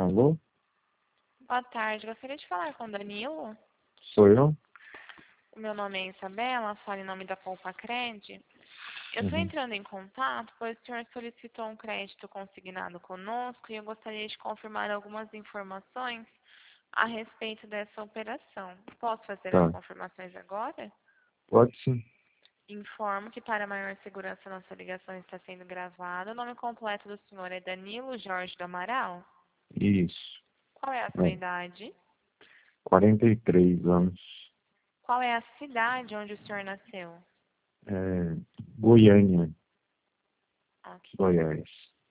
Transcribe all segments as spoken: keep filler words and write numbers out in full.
Alô? Boa tarde, gostaria de falar com o Danilo. Sou eu? O meu nome é Isabela, falo em nome da Poupa Cred. Eu estou Uhum. entrando em contato, pois o senhor solicitou um crédito consignado conosco e eu gostaria de confirmar algumas informações a respeito dessa operação. Posso fazer as Tá. confirmações agora? Pode sim. Informo que para maior segurança nossa ligação está sendo gravada. O nome completo do senhor é Danilo Jorge do Amaral? Isso. Qual é a sua É. idade? quarenta e três anos. Qual é a cidade onde o senhor nasceu? É, Goiânia, Ok. Goiás.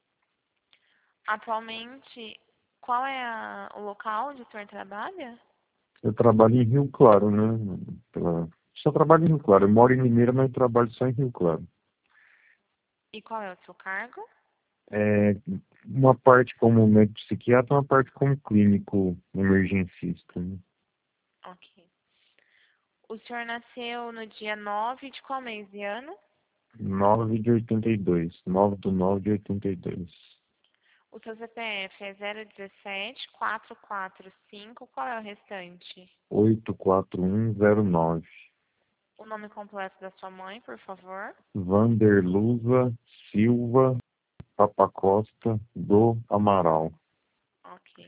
Atualmente, qual é a- o local onde o senhor trabalha? Eu trabalho em Rio Claro, né? Pela... Só trabalho em Rio Claro. Eu moro em Limeira, mas trabalho só em Rio Claro. E qual é o seu cargo? É, uma parte como médico psiquiatra, uma parte como clínico emergencista, né? Ok. O senhor nasceu no dia nove de qual mês e ano? nove de oitenta e dois. nove do nove de oitenta e dois. O seu C P F é zero um sete, quatro quatro cinco. Qual é o restante? oito quatro um zero nove. O nome completo da sua mãe, por favor. Vanderluza Silva Papacosta do Amaral. Ok.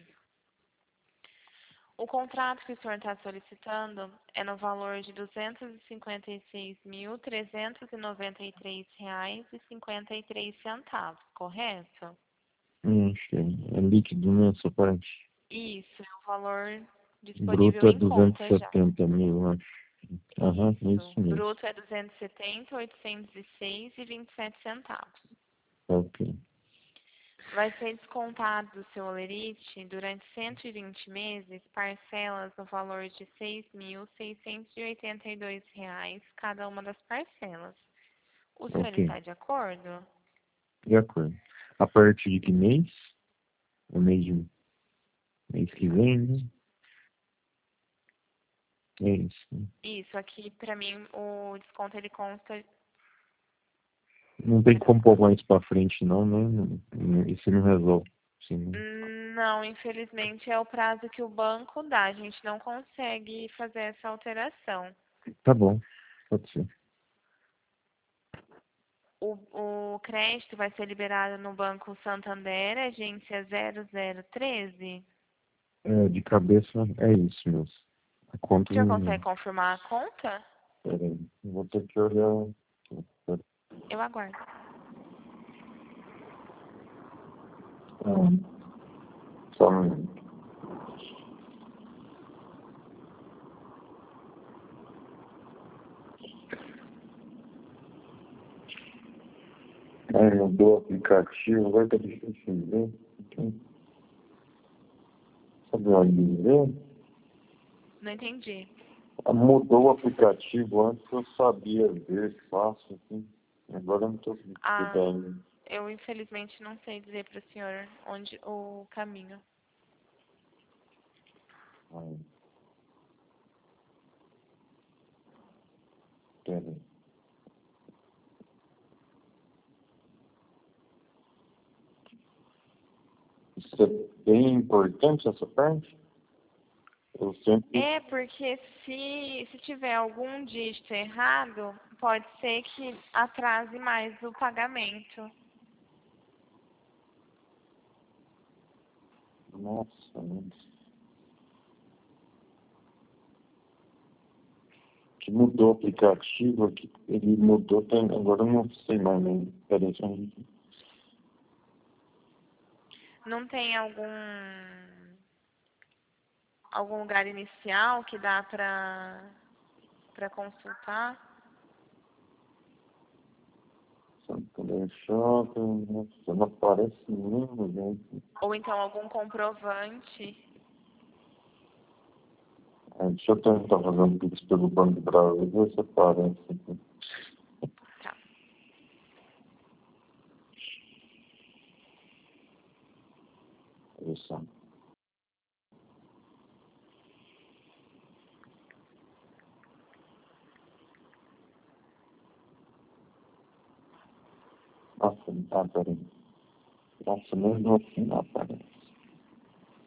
O contrato que o senhor está solicitando é no valor de duzentos e cinquenta e seis mil, trezentos e noventa e três reais e cinquenta e três centavos, correto? Hum, acho que é, é líquido, né, essa parte? Isso, é o valor Bruto disponível é em duzentos e conta já. setenta mil, eu acho. Aham, é Isso. isso mesmo. Bruto é duzentos e setenta, oitocentos e seis e vinte e sete centavos. Ok. Vai ser descontado do seu holerite durante cento e vinte meses, parcelas no valor de seis mil seiscentos e oitenta e dois reais cada uma das parcelas. O senhor Ok. está de acordo? De acordo. A partir de que mês? O mês de mês que vem, né? É isso. Né? Isso, aqui para mim o desconto ele consta. Não tem Perdão. como pôr mais pra frente, não, né? Isso não resolve. Sim, né? Não, infelizmente é o prazo que o banco dá. A gente não consegue fazer essa alteração. Tá bom. Pode ser. O, o crédito vai ser liberado no Banco Santander, agência zero zero um três. É, de cabeça é isso mesmo. A O conta senhor não. consegue confirmar a conta? Peraí. Vou ter que olhar. Eu aguardo. Ah, só um minuto. Aí mudou o aplicativo, vai estar difícil de ver. Então, sabe onde ver? Não entendi. Mudou o aplicativo, antes eu sabia ver fácil, assim. Agora eu não estou Ah, cuidando. eu infelizmente não sei dizer para o senhor onde o caminho. Ai, peraí. Isso é bem importante, essa parte? Eu sempre... É porque se, se tiver algum dígito errado, pode ser que atrase mais o pagamento. Nossa, nossa. Que mudou o aplicativo aqui, ele mudou, tem, agora eu não sei mais, né? Peraí, só um minuto. Não tem algum algum lugar inicial que dá para para consultar? Santander Shopping, nossa, não aparece nenhum, gente. Ou então algum comprovante? Ah, deixa eu tentar fazer um pix pelo Banco do Brasil, ver se aparece aqui. Tá. Isso. Nossa, ah, peraí. Nossa, mesmo assim não aparece.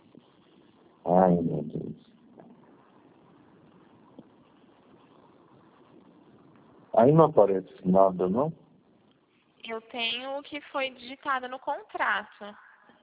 Aí não aparece nada, não? Eu tenho o que foi digitado no contrato.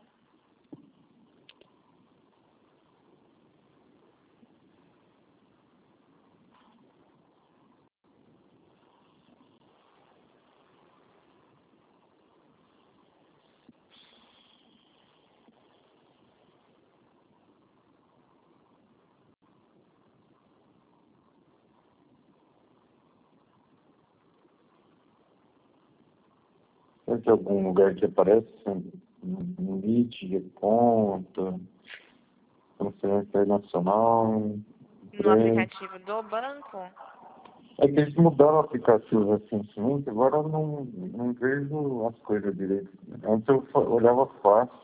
Tem algum lugar que aparece um limite de conta, transferência internacional, No empresa? aplicativo do banco? É que eles mudaram o aplicativo recentemente, agora eu não, não vejo as coisas direito. Antes eu fa- olhava fácil.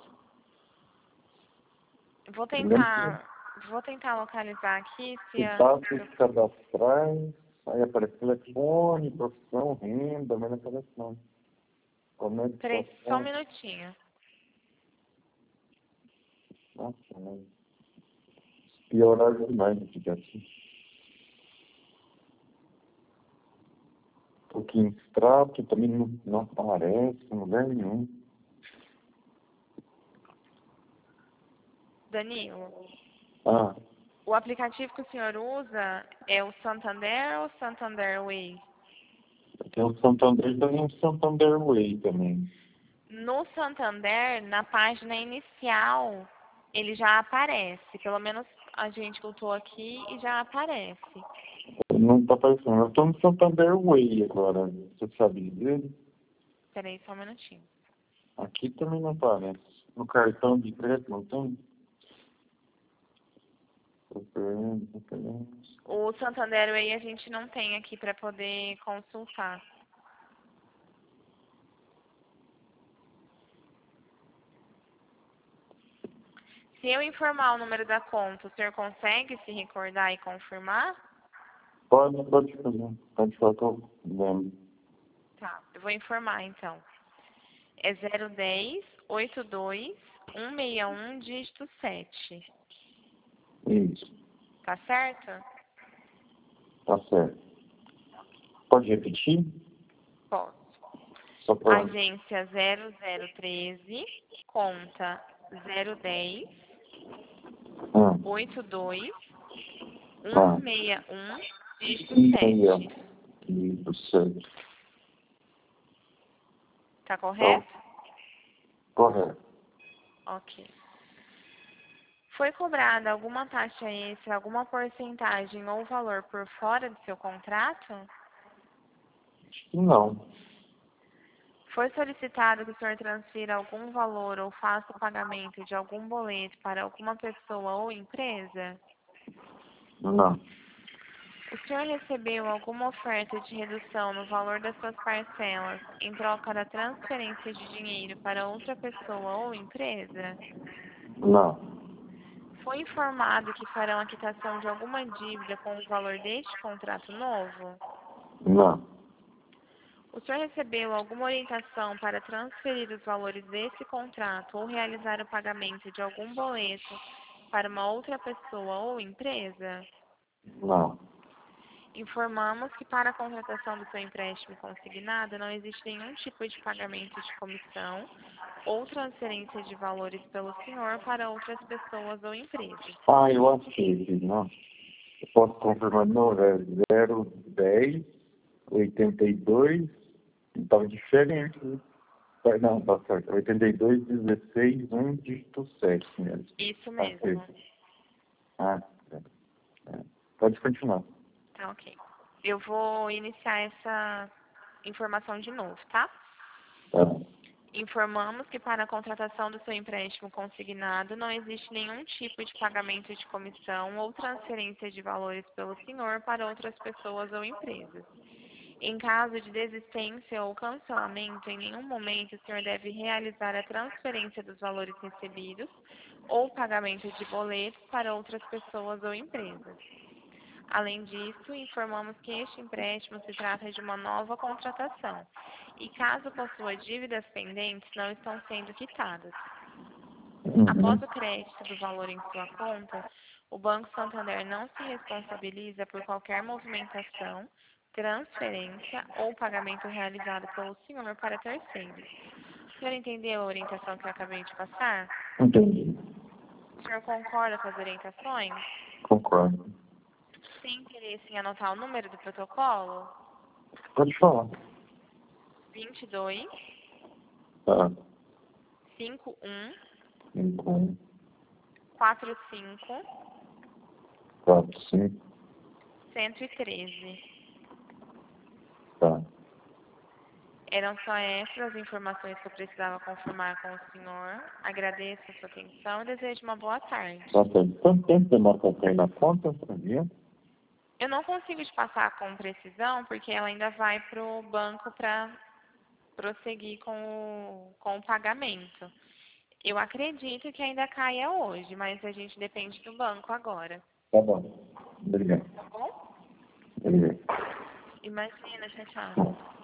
Vou Eu lembro tentar, vou tentar localizar aqui se que a... dados cadastrais, aí aparece telefone, profissão, renda, mas não aparece não. Comércio, Peraí, só um minutinho. nossa, mas pioraram demais o aplicativo. Porque em extrato também não, não aparece em lugar nenhum. Danilo, Ah, o aplicativo que o senhor usa é o Santander ou Santander Way? tem o Santander, tem o Santander Way também. No Santander, na página inicial, ele já aparece. Pelo menos a gente botou aqui e já aparece. Não está aparecendo. Eu estou no Santander Way agora. Você sabe dizer? Peraí, só um minutinho. Aqui também não aparece. No cartão de crédito não tem? O Santander Way a gente não tem aqui para poder consultar. Se eu informar o número da conta, o senhor consegue se recordar e confirmar? Pode, pode fazer. Pode falar que eu lembro. Tá, eu vou informar então. É zero dez, oitenta e dois, cento e sessenta e um, dígito sete. Isso, Tá certo? tá certo. Pode repetir? Posso. Só para... Agência zero zero treze, conta zero dez, Ah, oitenta e dois, ah. cento e sessenta e um, dígito Aí, ó. sete. Isso, certo. Tá correto? Correto. Ok. Foi cobrada alguma taxa extra, alguma porcentagem ou valor por fora do seu contrato? Acho que não. Foi solicitado que o senhor transfira algum valor ou faça o pagamento de algum boleto para alguma pessoa ou empresa? Não. O senhor recebeu alguma oferta de redução no valor das suas parcelas em troca da transferência de dinheiro para outra pessoa ou empresa? Não. Foi informado que farão a quitação de alguma dívida com o valor deste contrato novo? Não. O senhor recebeu alguma orientação para transferir os valores desse contrato ou realizar o pagamento de algum boleto para uma outra pessoa ou empresa? Não. Informamos que para a contratação do seu empréstimo consignado não existe nenhum tipo de pagamento de comissão ou transferência de valores pelo senhor para outras pessoas ou empresas. Ah, eu achei aqui, não. Eu posso confirmar, não, é zero dez, oitenta e dois, estava diferente, né? Tá, não, tá certo, oitenta e dois, dezesseis, um, dígito sete mesmo. Isso Tá mesmo. certo. Ah, é. É. Pode continuar. Tá, ok. Eu vou iniciar essa informação de novo, tá? Tá. Informamos que para a contratação do seu empréstimo consignado não existe nenhum tipo de pagamento de comissão ou transferência de valores pelo senhor para outras pessoas ou empresas. Em caso de desistência ou cancelamento, em nenhum momento o senhor deve realizar a transferência dos valores recebidos ou pagamento de boletos para outras pessoas ou empresas. Além disso, informamos que este empréstimo se trata de uma nova contratação e, caso possua dívidas pendentes, não estão sendo quitadas. Após Uhum. o crédito do valor em sua conta, o Banco Santander não se responsabiliza por qualquer movimentação, transferência ou pagamento realizado pelo senhor para terceiros. O senhor entendeu a orientação que eu acabei de passar? Entendi. O senhor concorda com as orientações? Concordo. Tem interesse em anotar o número do protocolo? Pode falar. vinte e dois, Tá. cinquenta e um, cinco, um, quarenta e cinco, quatro, cinco. cento e treze. Tá. Eram só essas as informações que eu precisava confirmar com o senhor. Agradeço a sua atenção e desejo uma boa tarde. Tá certo. Quanto tempo demora para cair na conta, sabia? Eu não consigo te passar com precisão, porque ela ainda vai para o banco para prosseguir com o, com o pagamento. Eu acredito que ainda caia hoje, mas a gente depende do banco agora. Tá bom. Obrigado. Tá bom? Obrigado. Imagina, tchau, tchau.